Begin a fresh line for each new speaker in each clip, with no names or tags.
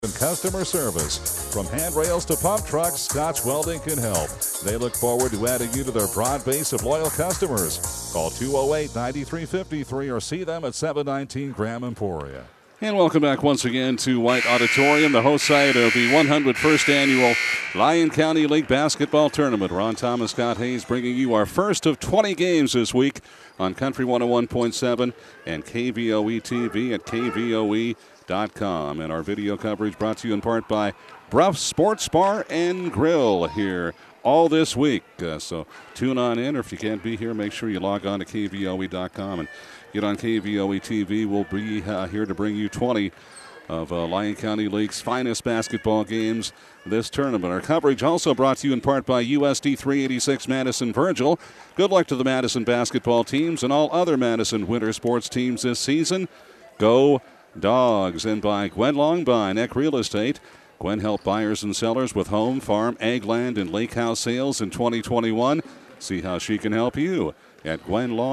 and customer service. From handrails to pump trucks, Scotch Welding can help. They look forward to adding you to their broad base of loyal customers. Call 208-9353 or see them at 719 Graham Emporia.
And welcome back once again to White Auditorium, the host site of the 101st Annual Lyon County League Basketball Tournament. Ron Thomas, Scott Hayes bringing you our first of 20 games this week on Country 101.7 and KVOE TV at KVOE.com. And our video coverage brought to you in part by Bruff Sports Bar and Grill here all this week. So tune on in, or if you can't be here, make sure you log on to KVOE.com and get on KVOE TV. We'll be here to bring you 20 of Lyon County League's finest basketball games this tournament. Our coverage also brought to you in part by USD 386 Madison Virgil. Good luck to the Madison basketball teams and all other Madison winter sports teams this season. Go Dogs. And by Gwen Longbine, Eck Real Estate. Gwen helped buyers and sellers with home, farm, ag land, and lake house sales in 2021. See how she can help you at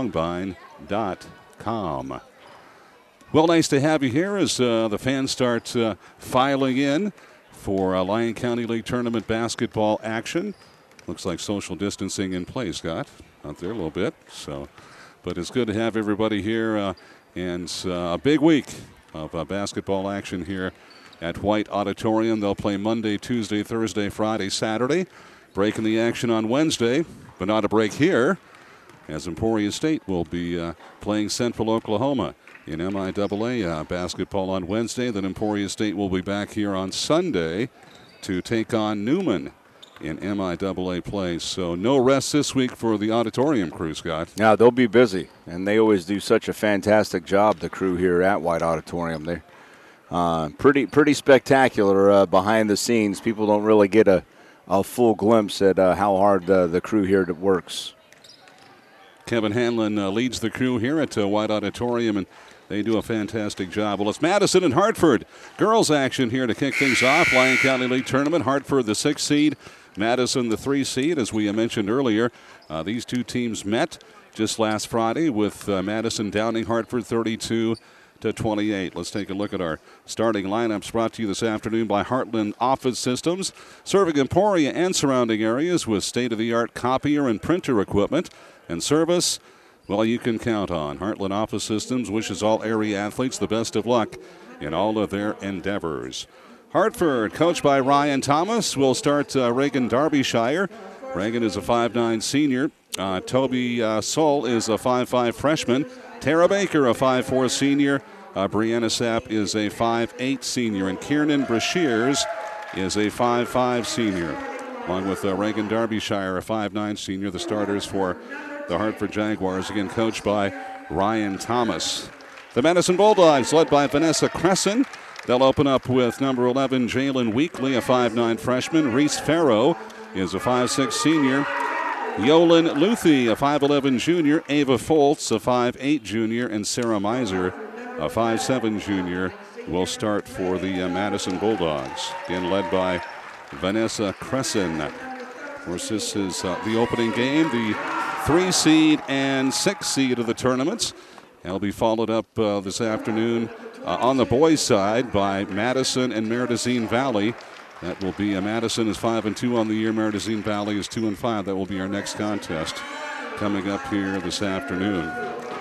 GwenLongbine.com. Well, nice to have you here as the fans start filing in for Lyon County League Tournament basketball action. Looks like social distancing in place, Scott, out there a little bit. But it's good to have everybody here, and a big week of basketball action here at White Auditorium. They'll play Monday, Tuesday, Thursday, Friday, Saturday. Break in the action on Wednesday, but not a break here, as Emporia State will be playing Central Oklahoma in MIAA basketball on Wednesday. Then Emporia State will be back here on Sunday to take on Newman in MIAA play. So no rest this week for the Auditorium crew, Scott.
Yeah, they'll be busy, and they always do such a fantastic job, the crew here at White Auditorium. They're pretty spectacular behind the scenes. People don't really get a full glimpse at how hard the crew here works.
Kevin Hanlon leads the crew here at White Auditorium, and they do a fantastic job. Well, it's Madison and Hartford. Girls action here to kick things off. Lyon County League Tournament. Hartford, the 6th seed. Madison, the 3 seed. As we mentioned earlier, these two teams met just last Friday with Madison downing Hartford 32-28. Let's take a look at our starting lineups brought to you this afternoon by Heartland Office Systems, serving Emporia and surrounding areas with state-of-the-art copier and printer equipment and service. Well, you can count on. Heartland Office Systems wishes all area athletes the best of luck in all of their endeavors. Hartford, coached by Ryan Thomas, will start Reagan Derbyshire. Reagan is a 5'9 senior. Toby Soll is a 5'5 freshman. Tara Baker, a 5'4 senior. Brianna Sapp is a 5'8 senior. And Kiernan Brashears is a 5'5 senior. Along with Reagan Derbyshire, a 5'9 senior, the starters for the Hartford Jaguars, again coached by Ryan Thomas. The Madison Bulldogs, led by Vanessa Cresson. They'll open up with number 11, Jalen Weekly, a 5'9 freshman. Reese Farrow is a 5'6 senior. Yolan Luthi, a 5'11 junior. Ava Foltz, a 5'8 junior. And Sarah Miser, a 5'7 junior, will start for the Madison Bulldogs. Again, led by Vanessa Cresson. Of course, this is the opening game, the 3 seed and 6 seed of the tournaments. That'll be followed up this afternoon on the boys' side by Madison and Meridazine Valley. That will be Madison is 5-2 on the year. Meridazine Valley is 2-5. That will be our next contest coming up here this afternoon.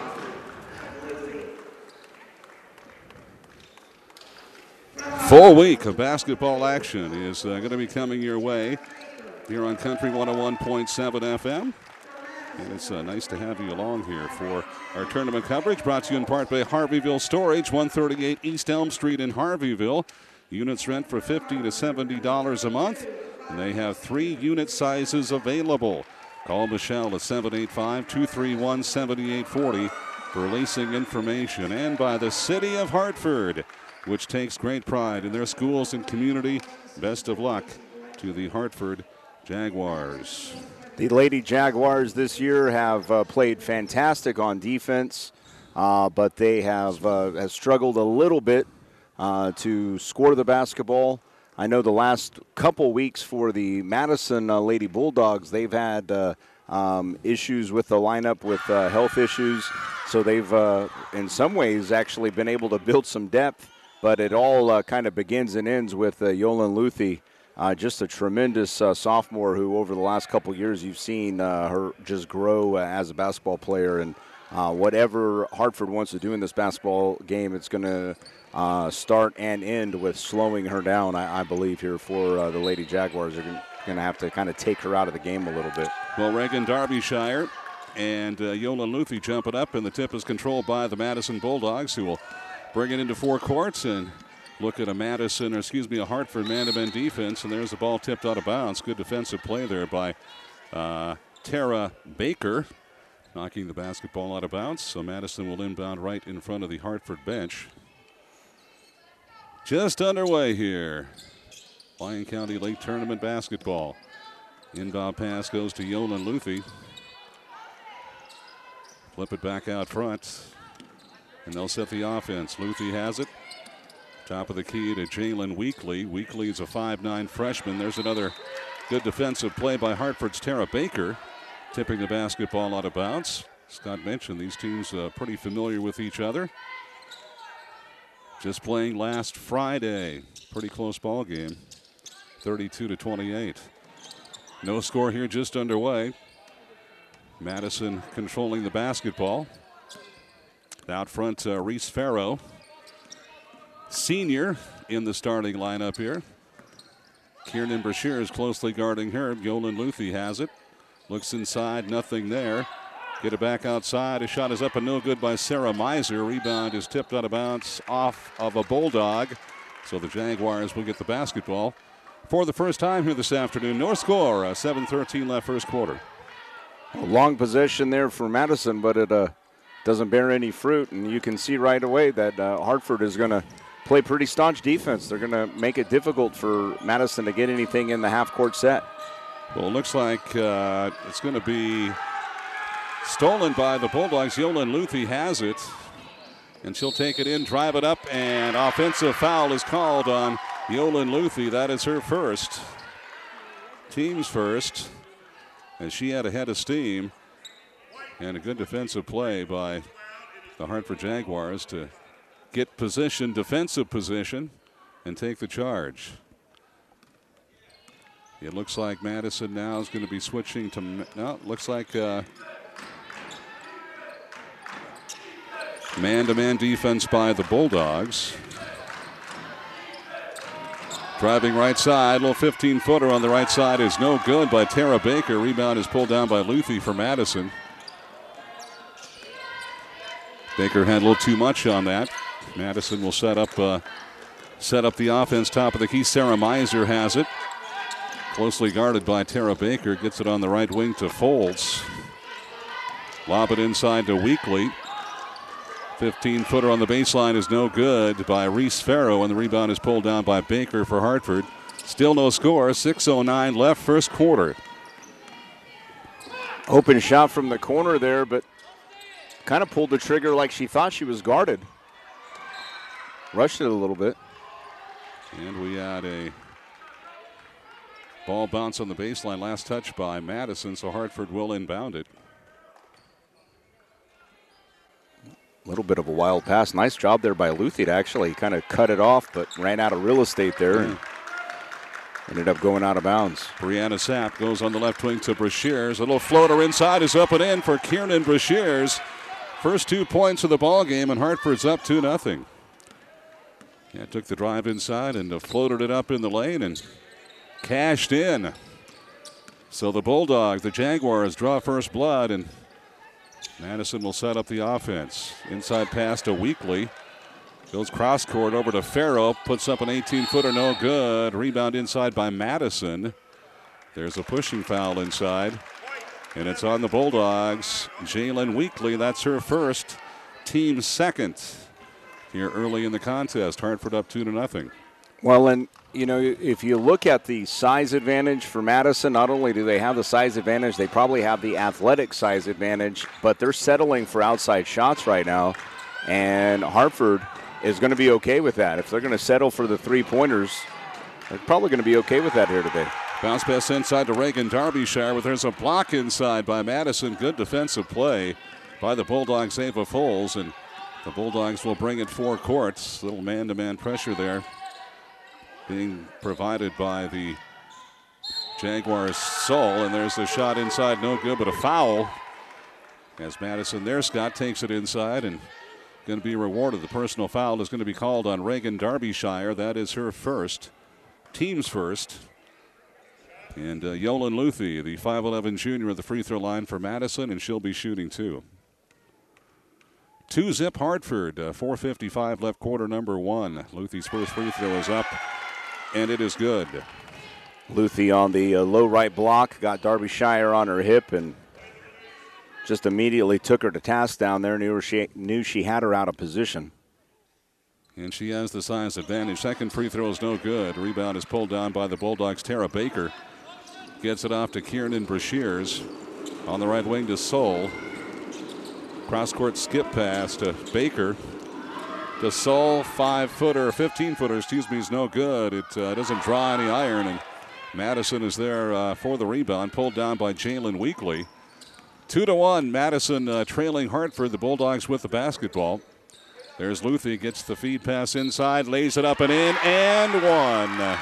Full week of basketball action is going to be coming your way here on Country 101.7 FM. And it's nice to have you along here for our tournament coverage, brought to you in part by Harveyville Storage, 138 East Elm Street in Harveyville. Units rent for $50 to $70 a month, and they have 3 unit sizes available. Call Michelle at 785-231-7840 for leasing information. And by the City of Hartford, which takes great pride in their schools and community. Best of luck to the Hartford Jaguars.
The Lady Jaguars this year have played fantastic on defense, but they have struggled a little bit to score the basketball. I know the last couple weeks for the Madison Lady Bulldogs, they've had issues with the lineup with health issues. So they've, in some ways, actually been able to build some depth but it all kind of begins and ends with Yolan Luthi, just a tremendous sophomore who over the last couple years you've seen her just grow as a basketball player. And whatever Hartford wants to do in this basketball game, it's going to start and end with slowing her down, I believe, here for the Lady Jaguars. They're going to have to kind of take her out of the game a little bit.
Well, Reagan Derbyshire and Yolan Luthi jumping up, and the tip is controlled by the Madison Bulldogs, who will bring it into four courts and look at a Hartford man-to-man defense, and there's the ball tipped out of bounds. Good defensive play there by Tara Baker, knocking the basketball out of bounds. So Madison will inbound right in front of the Hartford bench. Just underway here. Lyon County League Tournament basketball. Inbound pass goes to Yolan Luthi. Flip it back out front, and they'll set the offense. Luthi has it. Top of the key to Jalen Weekly. Weekly is a 5'9" freshman. There's another good defensive play by Hartford's Tara Baker, tipping the basketball out of bounds. Scott mentioned these teams pretty familiar with each other. Just playing last Friday. Pretty close ball game. 32-28. No score here, just underway. Madison controlling the basketball. Out front, Reese Farrow, senior, in the starting lineup here. Kiernan Brashear is closely guarding her. Yolan Luthi has it. Looks inside, nothing there. Get it back outside. A shot is up and no good by Sarah Miser. Rebound is tipped out of bounds off of a Bulldog. So the Jaguars will get the basketball for the first time here this afternoon. No score, 7:13 left first quarter.
A long possession there for Madison, but it doesn't bear any fruit. And you can see right away that Hartford is going to play pretty staunch defense. They're going to make it difficult for Madison to get anything in the half-court set.
Well, it looks like it's going to be stolen by the Bulldogs. Yolan Luthi has it, and she'll take it in, drive it up, and offensive foul is called on Yolan Luthi. That is her first, team's first, as she had a head of steam. And a good defensive play by the Hartford Jaguars to get position, defensive position, and take the charge. It looks like Madison now is going to be switching to, no, it looks like man-to-man defense by the Bulldogs. Driving right side, little 15-footer on the right side is no good by Tara Baker. Rebound is pulled down by Luthi for Madison. Baker had a little too much on that. Madison will set up the offense. Top of the key, Sarah Miser has it. Closely guarded by Tara Baker. Gets it on the right wing to Folds. Lob it inside to Weekly. 15-footer on the baseline is no good by Reese Farrow, and the rebound is pulled down by Baker for Hartford. Still no score. 6:09 left first quarter.
Open shot from the corner there, but kind of pulled the trigger like she thought she was guarded. Rushed it a little bit.
And we had a ball bounce on the baseline. Last touch by Madison, so Hartford will inbound it.
A little bit of a wild pass. Nice job there by Luthi to actually kind of cut it off, but ran out of real estate there and ended up going out of bounds.
Brianna Sapp goes on the left wing to Brashears. A little floater inside is up and in for Kiernan Brashears. First 2 points of the ball game, and Hartford's up 2-0. Yeah, took the drive inside and floated it up in the lane and cashed in. So the Bulldogs, the Jaguars, draw first blood, and Madison will set up the offense. Inside pass to Weekly. Goes cross court over to Farrow. Puts up an 18-footer, no good. Rebound inside by Madison. There's a pushing foul inside. And it's on the Bulldogs. Jalen Weekly, that's her first, team second here early in the contest. Hartford up 2-0.
Well, and, you know, if you look at the size advantage for Madison, not only do they have the size advantage, they probably have the athletic size advantage, but they're settling for outside shots right now. And Hartford is going to be okay with that. If they're going to settle for the three-pointers, they're probably going to be okay with that here today.
Bounce pass inside to Reagan Derbyshire, but there's a block inside by Madison. Good defensive play by the Bulldogs, Ava Foles, and The Bulldogs will bring it 4 courts. Little man-to-man pressure there being provided by the Jaguars' Soul. And there's the shot inside, no good, but a foul. As Madison there, Scott takes it inside and going to be rewarded. The personal foul is going to be called on Reagan Derbyshire. That is her first, team's first. And Yolan Luthi, the 5'11 junior at the free throw line for Madison, and she'll be shooting 2. 2-zip Hartford, 4:55 left, quarter number 1. Luthi's first free throw is up, and it is good.
Luthi on the low right block, got Derbyshire on her hip, and just immediately took her to task down there. Knew she had her out of position.
And she has the size advantage. Second free throw is no good. Rebound is pulled down by the Bulldogs. Tara Baker gets it off to Kiernan Brashears. On the right wing to Soul. Cross-court skip pass to Baker. To Soul, 5-footer, 15-footer, is no good. It doesn't draw any iron, and Madison is there for the rebound. Pulled down by Jalen Weekly. 2-1, Madison trailing Hartford. The Bulldogs with the basketball. There's Luthi, gets the feed pass inside, lays it up and in, and one.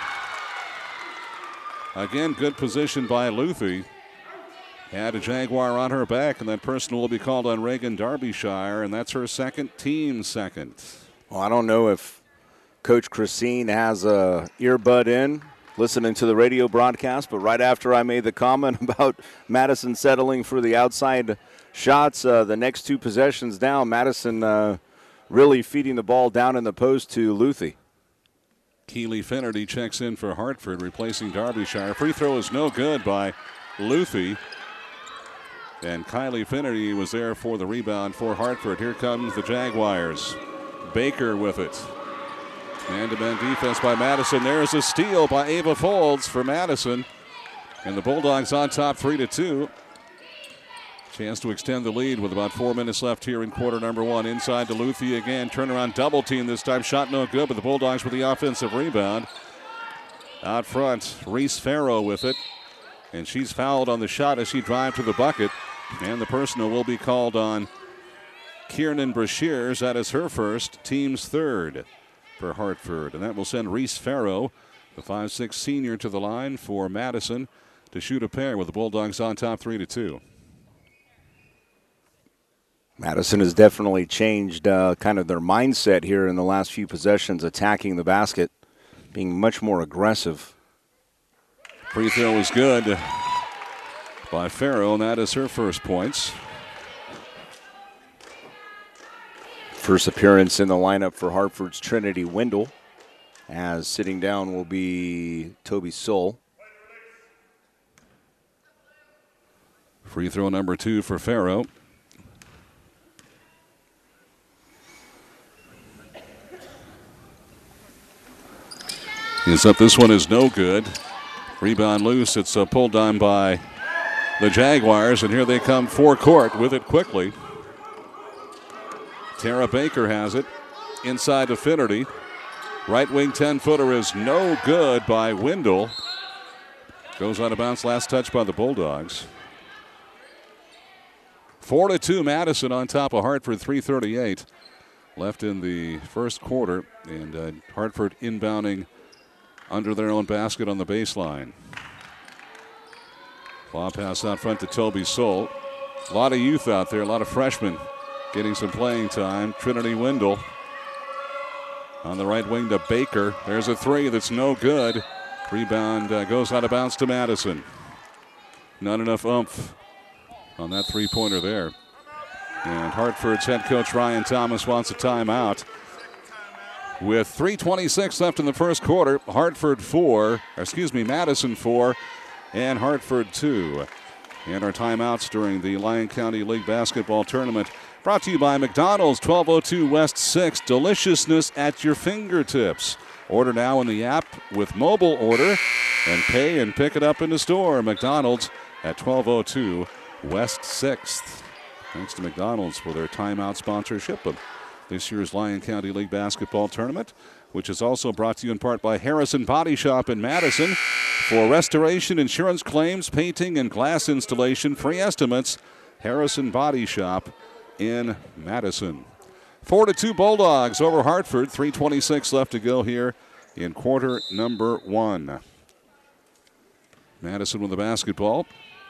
Again, good position by Luthi. Had a Jaguar on her back, and that personal will be called on Reagan Derbyshire, and that's her second, team second.
Well, I don't know if Coach Christine has a earbud in, listening to the radio broadcast, but right after I made the comment about Madison settling for the outside shots, the next 2 possessions down, Madison really feeding the ball down in the post to Luthi.
Keely Finnerty checks in for Hartford, replacing Derbyshire. Free throw is no good by Luthi. And Kylie Finnerty was there for the rebound for Hartford. Here comes the Jaguars. Baker with it. Man-to-man defense by Madison. There's a steal by Ava Folds for Madison. And the Bulldogs on top 3-2. Chance to extend the lead with about 4 minutes left here in quarter number 1. Inside to Luthi again. Turnaround double team this time. Shot no good, but the Bulldogs with the offensive rebound. Out front, Reese Farrow with it. And she's fouled on the shot as she drives to the bucket. And the personal will be called on Kiernan Brashears. That is her first, team's third for Hartford. And that will send Reese Farrow, the 5'6 senior, to the line for Madison to shoot a pair with the Bulldogs on top 3-2.
Madison has definitely changed kind of their mindset here in the last few possessions, attacking the basket, being much more aggressive.
Free throw is good by Farrow, and that is her first points.
First appearance in the lineup for Hartford's Trinity Wendell, as sitting down will be Toby Soul.
Free throw number 2 for Farrow. He's up. This one is no good. Rebound loose. It's pulled down by the Jaguars, and here they come forecourt with it quickly. Tara Baker has it. Inside to Finnerty. Right wing 10-footer is no good by Wendell. Goes out of bounds. Last touch by the Bulldogs. 4-2 Madison on top of Hartford. 3:38 left in the first quarter, and Hartford inbounding under their own basket on the baseline. Ball pass out front to Toby Soul. A lot of youth out there, a lot of freshmen getting some playing time. Trinity Wendell on the right wing to Baker. There's a 3 that's no good. Rebound goes out of bounds to Madison. Not enough oomph on that 3-pointer there. And Hartford's head coach Ryan Thomas wants a timeout. With 3:26 left in the first quarter, Madison 4 and Hartford 2. And our timeouts during the Lyon County League Basketball Tournament brought to you by McDonald's, 1202 West 6. Deliciousness at your fingertips. Order now in the app with mobile order and pay and pick it up in the store. McDonald's at 1202 West 6th. Thanks to McDonald's for their timeout sponsorship of this year's Lyon County League Basketball Tournament, which is also brought to you in part by Harrison Body Shop in Madison. For restoration, insurance claims, painting, and glass installation, free estimates, Harrison Body Shop in Madison. 4-2 Bulldogs over Hartford. 3:26 left to go here in quarter number 1. Madison with the basketball.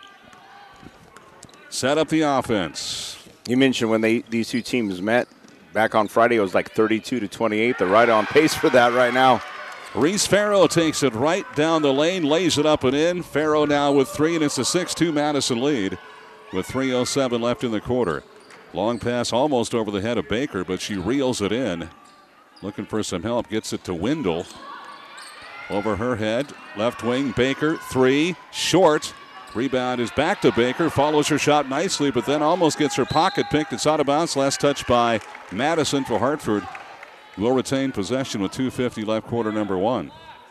Set up the offense.
You mentioned when these two teams met back on Friday, it was like 32-28. They're right on pace for that right now.
Reese Farrow takes it right down the lane, lays it up and in. Farrow now with 3, and it's a 6-2 Madison lead with 3:07 left in the quarter. Long pass almost over the head of Baker, but she reels it in. Looking for some help, gets it to Wendell. Over her head, left wing, Baker, 3, short. Rebound is back to Baker, follows her shot nicely, but then almost gets her pocket picked. It's out of bounds, last touch by Madison for Hartford. Will retain possession with 2:50 left, quarter number 1.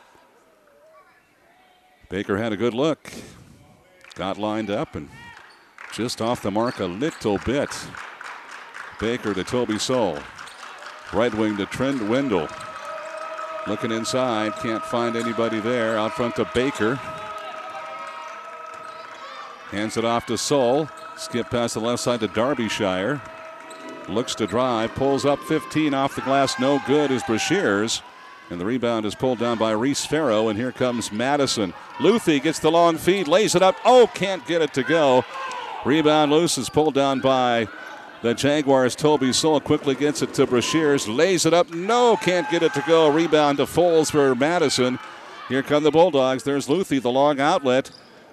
Baker had a good look. Got lined up and just off the mark a little bit. Baker to Toby Soule. Right wing to Trent Wendell. Looking inside, can't find anybody there. Out front to Baker. Hands it off to Soule. Skip past the left side to Darbyshire. Looks to drive, pulls up 15 off the glass, no good is Brashears. And the rebound is pulled down by Reese Farrow, and here comes Madison. Luthi gets the long feed, lays it up, can't get it to go. Rebound loose is pulled down by the Jaguars. Toby Soule quickly gets it to Brashears, lays it up, can't get it to go. Rebound to Foles for Madison. Here come the Bulldogs, there's Luthi, the long outlet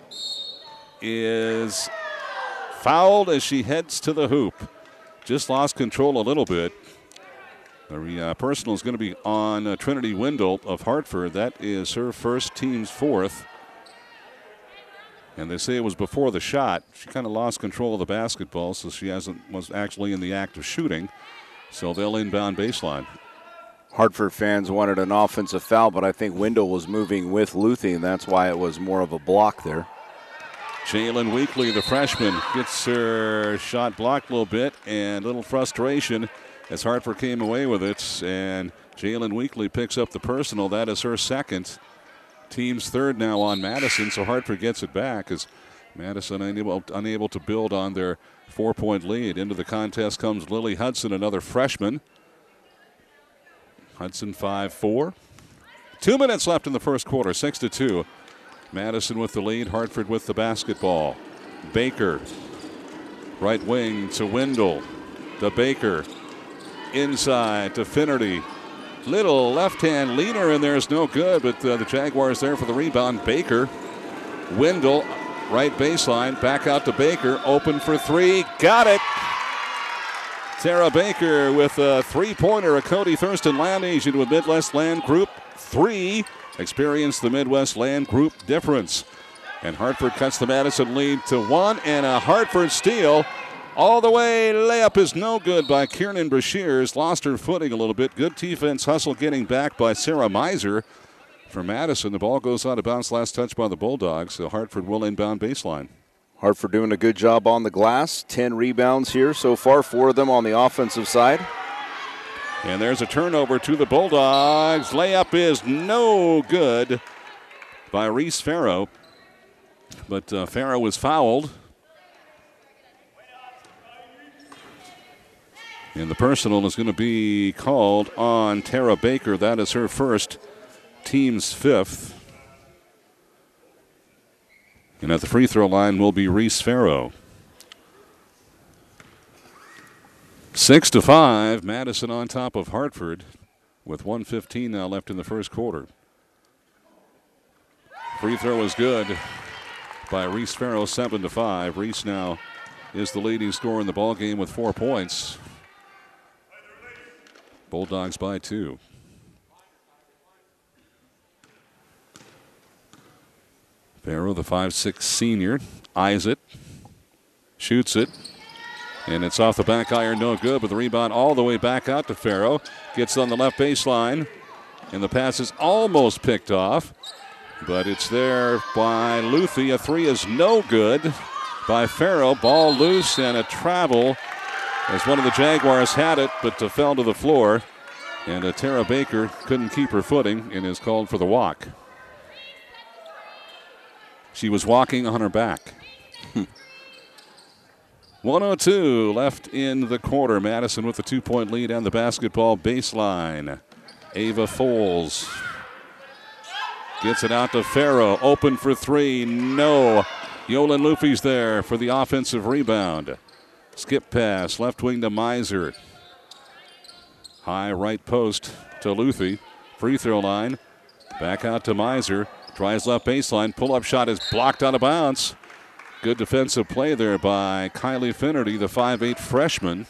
is fouled as she heads to the hoop. Just lost control a little bit. The personal is going to be on Trinity Wendell of Hartford. That is her first, team's 4th. And they say it was before the shot. She kind of lost control of the basketball, so she was actually in the act of shooting. So they'll inbound baseline.
Hartford fans wanted an offensive foul, but I think Wendell was moving with Luthi, and that's why it was more of a block there.
Jalen Weekly, the freshman, gets her shot blocked a little bit, and a little frustration as Hartford came away with it. And Jalen Weekly picks up the personal. That is her second. Team's 3rd now on Madison, so Hartford gets it back as Madison unable to build on their 4-point lead. Into the contest comes Lily Hudson, another freshman. Hudson 5'4". 2 minutes left in the first quarter, 6-2. Madison with the lead, Hartford with the basketball. Baker, right wing to Wendell, to Baker, inside to Finnerty. Little left-hand leaner in there is no good, but the Jaguars there for the rebound. Baker, Wendell, right baseline, back out to Baker, open for 3, got it. Tara Baker with a 3-pointer, a Cody Thurston Land agent with Midwest Land Group 3. Experience the Midwest Land Group difference. And Hartford cuts the Madison lead to 1, and a Hartford steal. All the way, layup is no good by Kiernan Brashears. Lost her footing a little bit. Good defense hustle getting back by Sarah Miser. For Madison, the ball goes out of bounds. Last touch by the Bulldogs, so Hartford will inbound baseline.
Hartford doing a good job on the glass. 10 rebounds here so far, 4 of them on the offensive side.
And there's a turnover to the Bulldogs. Layup is no good by Reese Farrow. But Farrow was fouled. And the personal is going to be called on Tara Baker. That is her first, team's 5th. And at the free throw line will be Reese Farrow. 6-5, Madison on top of Hartford with 1:15 now left in the first quarter. Free throw is good by Reese Farrow, 7-5. Reese now is the leading scorer in the ballgame with 4 points. Bulldogs by 2. Farrow, the 5'6" senior, eyes it, shoots it. And it's off the back iron, no good, but the rebound all the way back out to Farrow. Gets on the left baseline, and the pass is almost picked off, but it's there by Luthi. A 3 is no good by Farrow. Ball loose and a travel as one of the Jaguars had it, but fell to the floor. And Tara Baker couldn't keep her footing and is called for the walk. She was walking on her back. 1:02 left in the quarter. Madison with the 2-point lead on the basketball baseline. Ava Foles gets it out to Farrow. Open for three. No. Yolan Luffy's there for the offensive rebound. Skip pass. Left wing to Miser. High right post to Luthi. Free throw line. Back out to Miser. Tries left baseline. Pull-up shot is blocked out of bounds. Good defensive play there by Kylie Finnerty, the 5'8 freshman.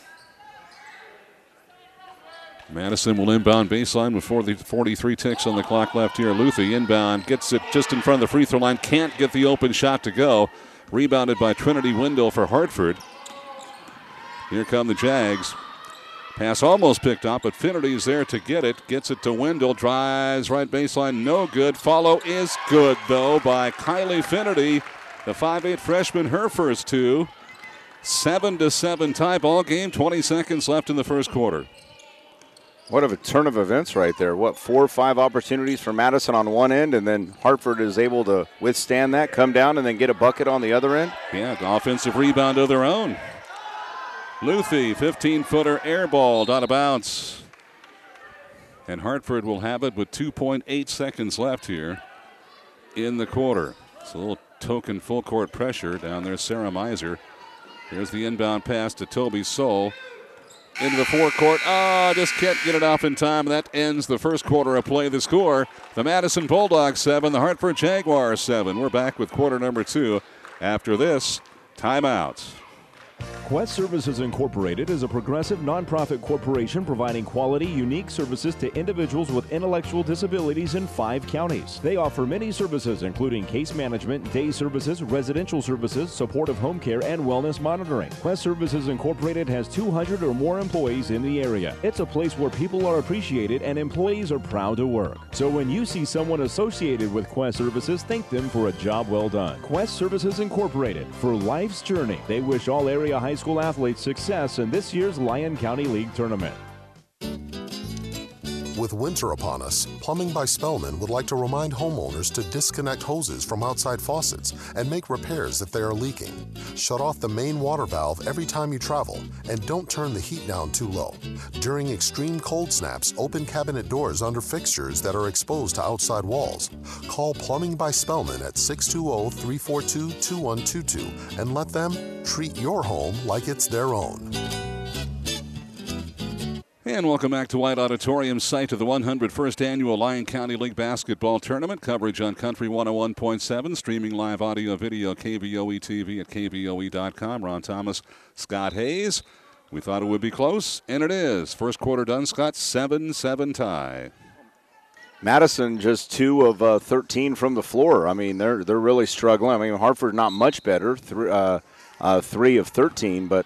Madison will inbound baseline with 43 ticks on the clock left here. Luthi inbound, gets it just in front of the free throw line. Can't get the open shot to go. Rebounded by Trinity Wendell for Hartford. Here come the Jags. Pass almost picked up, but Finnerty is there to get it. Gets it to Wendell. Drives right baseline. No good. Follow is good, though, by Kylie Finnerty. The 5'8 freshman, her first two. 7-7 tie ball game. 20 seconds left in the first quarter.
What a turn of events right there. 4 or 5 opportunities for Madison on one end, and then Hartford is able to withstand that, come down, and then get a bucket on the other end.
Yeah, offensive rebound of their own. Luthi, 15-footer airballed out of bounds. And Hartford will have it with 2.8 seconds left here in the quarter. It's a little token full court pressure down there. Sarah Miser. Here's the inbound pass to Toby Soul. Into the forecourt. Just can't get it off in time. That ends the first quarter of play. The score, the Madison Bulldogs 7, the Hartford Jaguars 7. We're back with quarter number 2 after this timeout.
Quest Services Incorporated is a progressive nonprofit corporation providing quality, unique services to individuals with intellectual disabilities in 5 counties. They offer many services including case management, day services, residential services, supportive home care, and wellness monitoring. Quest Services Incorporated has 200 or more employees in the area. It's a place where people are appreciated and employees are proud to work. So when you see someone associated with Quest Services, thank them for a job well done. Quest Services Incorporated, for life's journey. They wish all area high school athletes success in this year's Lyon County League tournament.
With winter upon us, Plumbing by Spellman would like to remind homeowners to disconnect hoses from outside faucets and make repairs if they are leaking. Shut off the main water valve every time you travel, and don't turn the heat down too low. During extreme cold snaps, open cabinet doors under fixtures that are exposed to outside walls. Call Plumbing by Spellman at 620-342-2122 and let them treat your home like it's their own.
And welcome back to White Auditorium, site of the 101st Annual Lyon County League Basketball Tournament. Coverage on Country 101.7, streaming live audio, video, KVOE TV at KVOE.com. Ron Thomas, Scott Hayes. We thought it would be close, and it is. First quarter done, Scott, 7-7 tie.
Madison just 2 of 13 from the floor. I mean, they're really struggling. I mean, Hartford not much better, 3 of 13, but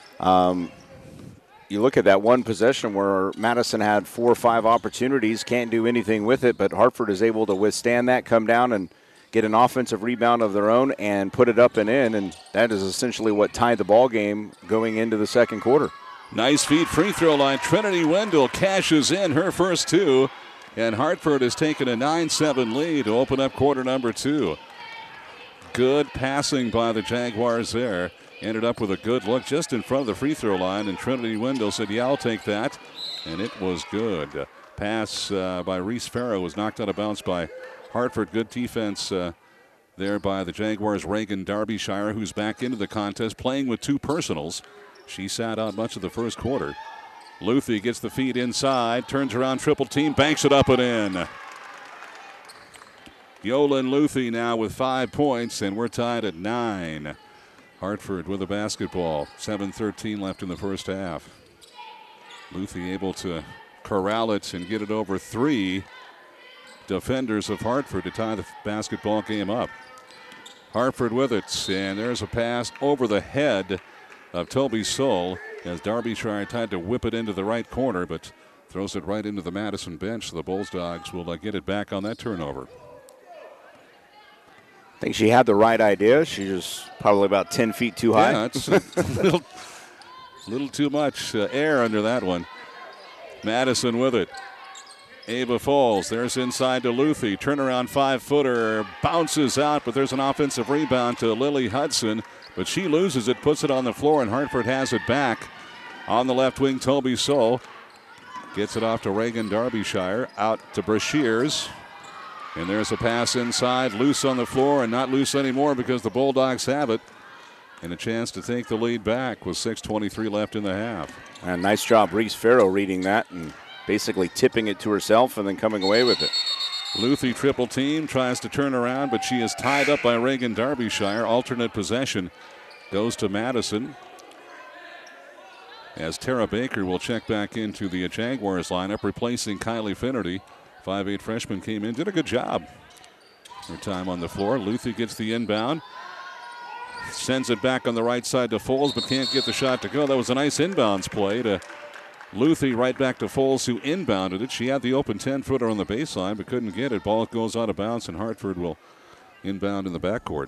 you look at that one possession where Madison had 4 or 5 opportunities, can't do anything with it, but Hartford is able to withstand that, come down and get an offensive rebound of their own and put it up and in, and that is essentially what tied the ball game going into the second quarter.
Nice feed, free throw line. Trinity Wendell cashes in her first 2, and Hartford has taken a 9-7 lead to open up quarter number 2. Good passing by the Jaguars there. Ended up with a good look just in front of the free throw line, and Trinity Wendell said, yeah, I'll take that. And it was good. Pass by Reese Farrow was knocked out of bounds by Hartford. Good defense there by the Jaguars' Reagan Derbyshire, who's back into the contest, playing with 2 personals. She sat out much of the first quarter. Luthi gets the feed inside, turns around, triple team, banks it up and in. Yolan Luthi now with 5 points, and we're tied at 9. Hartford with a basketball. 7:13 left in the first half. Luthi able to corral it and get it over 3 defenders of Hartford to tie the basketball game up. Hartford with it, and there's a pass over the head of Toby Soul as Derbyshire tried to whip it into the right corner, but throws it right into the Madison bench. So the Bulldogs will get it back on that turnover.
I think she had the right idea. She was probably about 10 feet too high.
Yeah, it's a little too much air under that one. Madison with it. Ava Falls. There's inside to Luthi. Turnaround 5-footer. Bounces out, but there's an offensive rebound to Lily Hudson. But she loses it, puts it on the floor, and Hartford has it back. On the left wing, Toby Soul gets it off to Reagan Derbyshire. Out to Brashears. And there's a pass inside. Loose on the floor, and not loose anymore because the Bulldogs have it. And a chance to take the lead back with 6:23 left in the half.
And nice job, Reese Farrow, reading that and basically tipping it to herself and then coming away with it.
Luthi triple team, tries to turn around, but she is tied up by Reagan Derbyshire. Alternate possession goes to Madison, as Tara Baker will check back into the Jaguars lineup, replacing Kylie Finnerty. 5'8" freshman came in, did a good job. Her time on the floor. Luthi gets the inbound. Sends it back on the right side to Foles, but can't get the shot to go. That was a nice inbounds play to Luthi, right back to Foles, who inbounded it. She had the open 10-footer on the baseline, but couldn't get it. Ball goes out of bounds, and Hartford will inbound in the backcourt.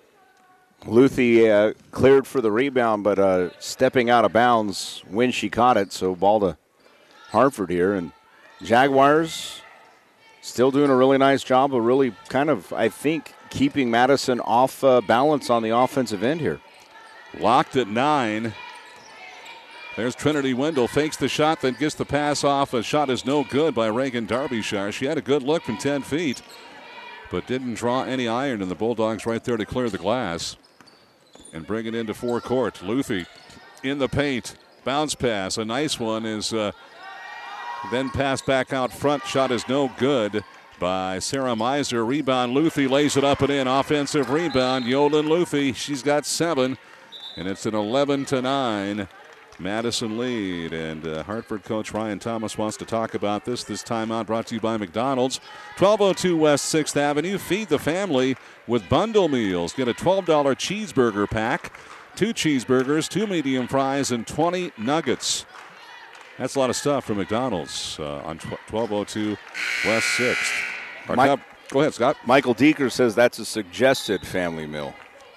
Luthi cleared for the rebound, but stepping out of bounds when she caught it. So ball to Hartford here. And Jaguars still doing a really nice job of really kind of, I think, keeping Madison off balance on the offensive end here.
Locked at 9. There's Trinity Wendell, fakes the shot, then gets the pass off. A shot is no good by Reagan Derbyshire. She had a good look from 10 feet, but didn't draw any iron, and the Bulldogs right there to clear the glass and bring it into forecourt. Luthi in the paint, bounce pass, a nice one is then passed back out front. Shot is no good by Sarah Miser. Rebound, Luthi lays it up and in. Offensive rebound, Yolan Luthi. She's got 7, and it's an 11-9 Madison lead. And Hartford coach Ryan Thomas wants to talk about this. This timeout brought to you by McDonald's. 1202 West 6th Avenue. Feed the family with bundle meals. Get a $12 cheeseburger pack, 2 cheeseburgers, 2 medium fries, and 20 nuggets. That's a lot of stuff from McDonald's on 1202 West 6th. Go ahead, Scott.
Michael Deeker says that's a suggested family meal.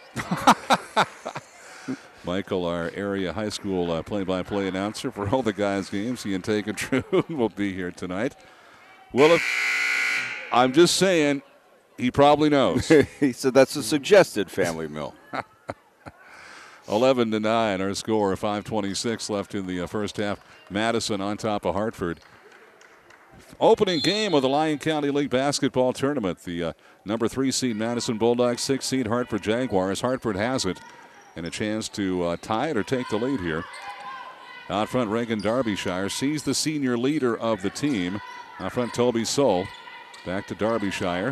Michael, our area high school play-by-play announcer for all the guys' games, he and Taken True will be here tonight. Well, I'm just saying, he probably knows.
He said that's a suggested family meal.
11-9, our score. 5:26 left in the first half. Madison on top of Hartford. Opening game of the Lyon County League basketball tournament. The number 3 seed Madison Bulldogs, 6 seed Hartford Jaguars. Hartford has it, and a chance to tie it or take the lead here. Out front, Reagan Derbyshire sees the senior leader of the team. Out front, Toby Soul. Back to Derbyshire.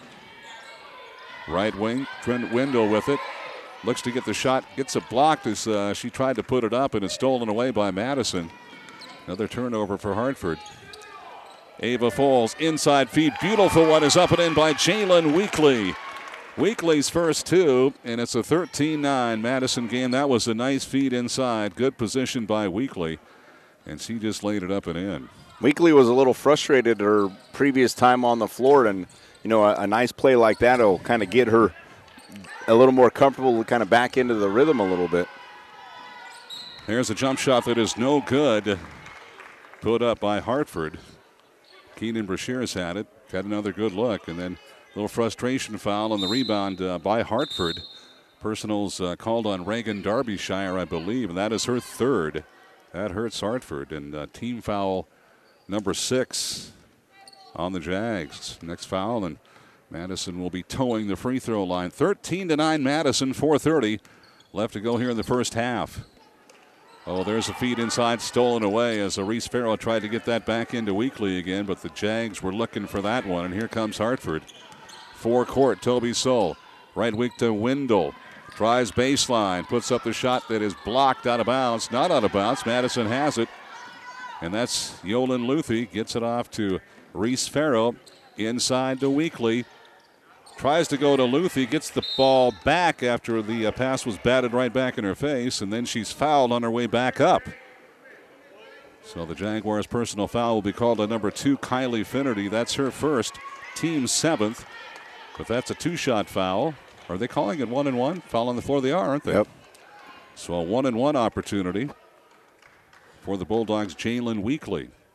Right wing, Trent Wendell with it. Looks to get the shot, gets it blocked as she tried to put it up, and it's stolen away by Madison. Another turnover for Hartford. Ava Falls, inside feed, beautiful one is up and in by Jalen Weekly. Weekly's first 2, and it's a 13-9 Madison game. That was a nice feed inside, good position by Weekly, and she just laid it up and in.
Weekly was a little frustrated her previous time on the floor, and a nice play like that will kind of get her a little more comfortable, kind of back into the rhythm a little bit.
There's a jump shot that is no good, put up by Hartford. Keenan Brashears had it, got another good look, and then a little frustration foul on the rebound by Hartford. Personals called on Reagan Derbyshire, I believe, and that is her 3rd. That hurts Hartford, and team foul number 6 on the Jags. Next foul, and Madison will be towing the free throw line. 13-9 Madison, 4:30 left to go here in the first half. Oh, there's a feed inside, stolen away as Reese Farrow tried to get that back into Weekly again, but the Jags were looking for that one, and here comes Hartford. Forecourt, Toby Soul. Right wing to Wendell. Tries baseline, puts up the shot that is blocked out of bounds. Not out of bounds, Madison has it. And that's Yolan Luthi, gets it off to Reese Farrow. Inside to Weekly. Tries to go to Luthi, gets the ball back after the pass was batted right back in her face, and then she's fouled on her way back up. So the Jaguars' personal foul will be called on number 2, Kylie Finnerty. That's her first, team 7th. But that's a 2-shot foul. Are they calling it 1-1? Foul on the floor, they are, aren't they?
Yep.
So a 1-1 opportunity for the Bulldogs' Jalen Weekly.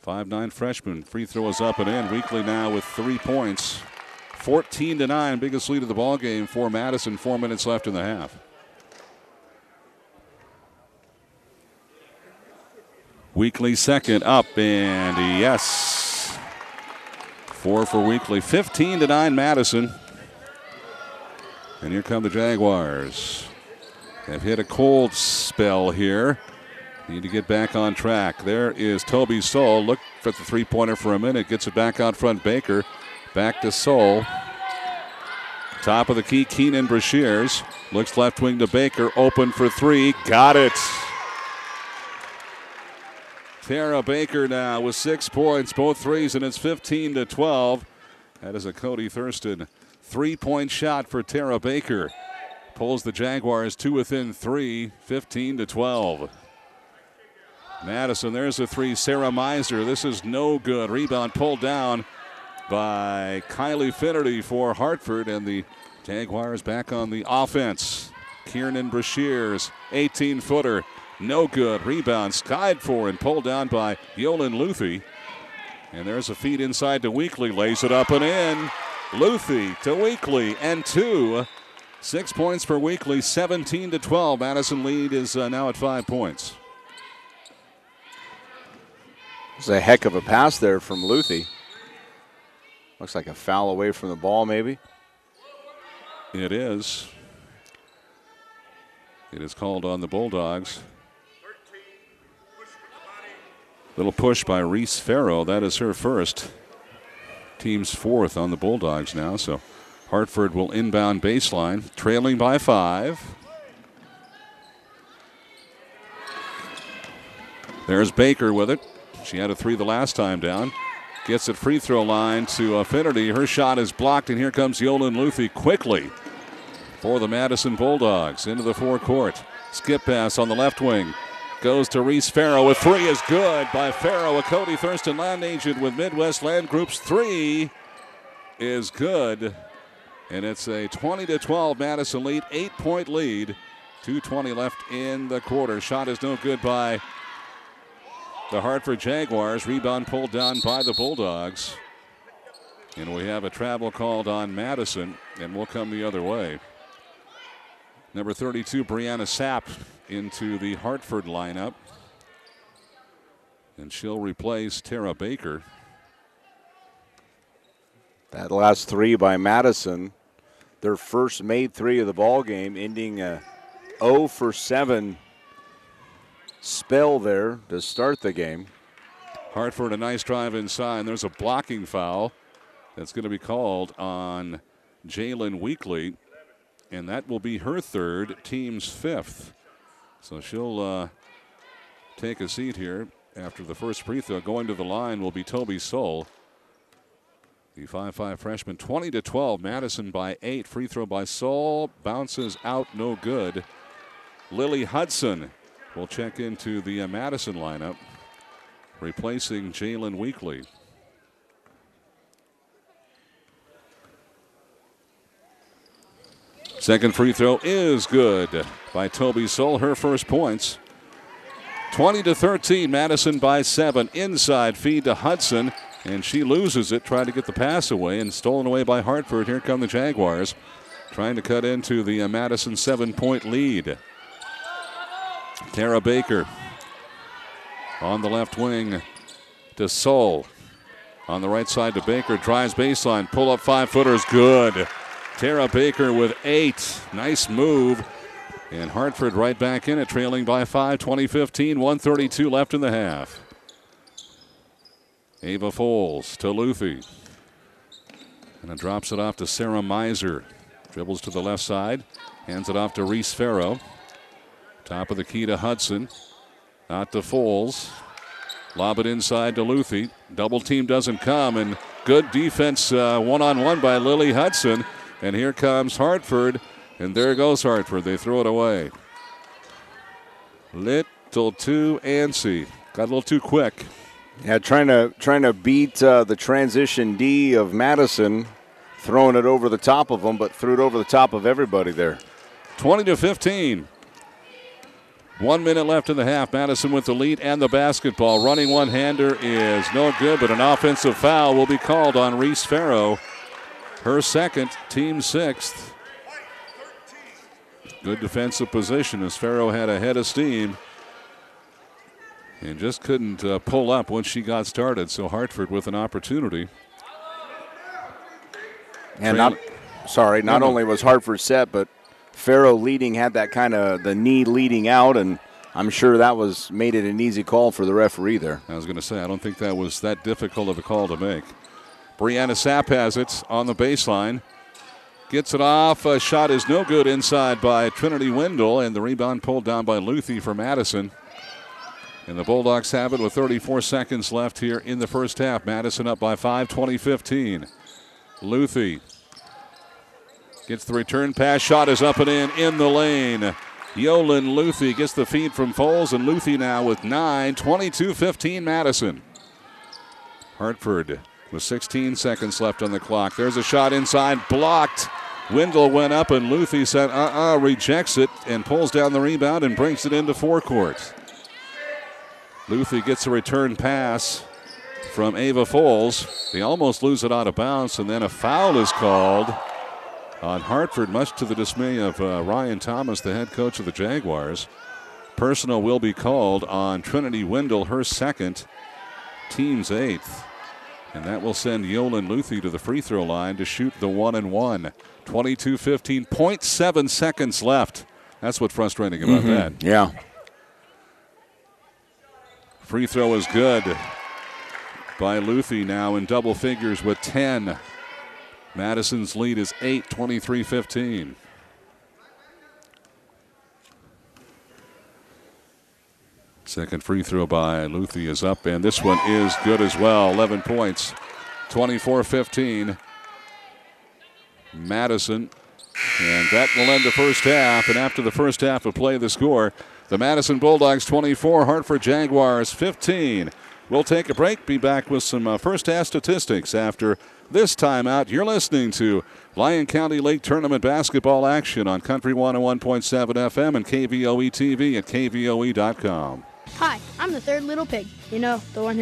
5'9" freshman. Free throw is up and in. Weekly now with 3 points. 14-9, biggest lead of the ball game for Madison. 4 minutes left in the half. Weekly second up, and yes. 4 for Weekly. 15-9 Madison. And here come the Jaguars. They've hit a cold spell here. Need to get back on track. There is Toby Soule. Look for the three-pointer for a minute. Gets it back out front. Baker. Back to Soule. Top of the key, Keenan Brashears. Looks left wing to Baker. Open for three. Got it. Tara Baker now with 6 points, both threes, and it's 15-12. That is a Cody Thurston three-point shot for Tara Baker. Pulls the Jaguars to within 3, 15-12. Madison, there's a three. Sarah Miser, this is no good. Rebound pulled down by Kylie Finnerty for Hartford, and the Jaguars back on the offense. Kiernan Brashears, 18-footer, no good. Rebound skied for and pulled down by Yolan Luthi. And there's a feed inside to Weekly, lays it up and in. Luthi to Weekly, and 2. 6 points for Weekly, 17-12. Madison lead is now at 5 points.
It's a heck of a pass there from Luthi. Looks like a foul away from the ball, maybe.
It is. It is called on the Bulldogs. Little push by Reese Farrow. That is her first. Team's 4th on the Bulldogs now. So Hartford will inbound baseline, trailing by 5. There's Baker with it. She had a 3 the last time down. Gets it free throw line to Finnerty. Her shot is blocked, and here comes Yolan Luthi quickly for the Madison Bulldogs into the forecourt. Skip pass on the left wing. Goes to Reese Farrow. A 3 is good by Farrow. A Cody Thurston land agent with Midwest Land Group's 3 is good. And it's a 20-12 Madison lead, 8-point lead. 2:20 left in the quarter. Shot is no good by the Hartford Jaguars. Rebound pulled down by the Bulldogs. And we have a travel called on Madison, and we'll come the other way. Number 32, Brianna Sapp, into the Hartford lineup. And she'll replace Tara Baker.
That last 3 by Madison, their first made 3 of the ball game, ending a 0 for 7 spell there to start the game.
Hartford, a nice drive inside. There's a blocking foul that's going to be called on Jalen Weekly, and that will be her 3rd, team's 5th. So she'll take a seat here after the first free throw. Going to the line will be Toby Soule, the 5'5" freshman. 20-12, Madison by 8. Free throw by Soule, bounces out, no good. Lily Hudson will check into the Madison lineup, replacing Jalen Weekly. Second free throw is good by Toby Soule, her first points. 20-13, Madison by 7. Inside feed to Hudson, and she loses it, trying to get the pass away, and stolen away by Hartford. Here come the Jaguars, trying to cut into the Madison 7-point lead. Tara Baker on the left wing to Soule. On the right side to Baker, drives baseline, pull up 5-footers, good. Tara Baker with 8. Nice move. And Hartford right back in it, trailing by 5, 20-15, 1:32 left in the half. Ava Foles to Luthi. And it drops it off to Sarah Miser. Dribbles to the left side, hands it off to Reese Farrow. Top of the key to Hudson. Out to Foles. Lob it inside to Luthi. Double team doesn't come, and good defense one-on-one by Lily Hudson. And here comes Hartford, and there goes Hartford. They throw it away. Little too antsy. Got a little too quick.
Yeah, trying to beat the transition D of Madison, throwing it over the top of them, but threw it over the top of everybody there.
20-15. 1 minute left in the half. Madison with the lead and the basketball. Running one-hander is no good, but an offensive foul will be called on Reese Farrow. Her second, team sixth. Good defensive position as Farrow had a head of steam and just couldn't pull up once she got started. So Hartford with an opportunity.
And not only was Hartford set, but Farrow leading had that kind of the knee leading out, and I'm sure that made it an easy call for the referee there.
I was going to say, I don't think that was that difficult of a call to make. Brianna Sapp has it on the baseline. Gets it off. A shot is no good inside by Trinity Wendell, and the rebound pulled down by Luthi for Madison. And the Bulldogs have it with 34 seconds left here in the first half. Madison up by 5, 20-15. Luthi gets the return pass. Shot is up and in the lane. Yolan Luthi gets the feed from Foles, and Luthi now with 9, 22-15 Madison. Hartford with 16 seconds left on the clock. There's a shot inside, blocked. Wendell went up, and Luthi said, rejects it, and pulls down the rebound and brings it into forecourt. Luthi gets a return pass from Ava Foles. They almost lose it out of bounds, and then a foul is called on Hartford, much to the dismay of Ryan Thomas, the head coach of the Jaguars. Personal will be called on Trinity Wendell, her second, team's eighth. And that will send Yolan Luthi to the free throw line to shoot the 1-and-1. 22-15, 0.7 seconds left. That's what's frustrating about that.
Yeah.
Free throw is good by Luthi, now in double figures with 10. Madison's lead is 8, 23-15. Second free throw by Luthi is up, and this one is good as well. 11 points, 24-15. Madison, and that will end the first half. And after the first half of play, the score, the Madison Bulldogs 24, Hartford Jaguars 15. We'll take a break, be back with some first half statistics after this timeout. You're listening to Lyon County Lake Tournament basketball action on Country 101.7 FM and KVOE TV at KVOE.com.
Hi, I'm the third little pig. You know, the one who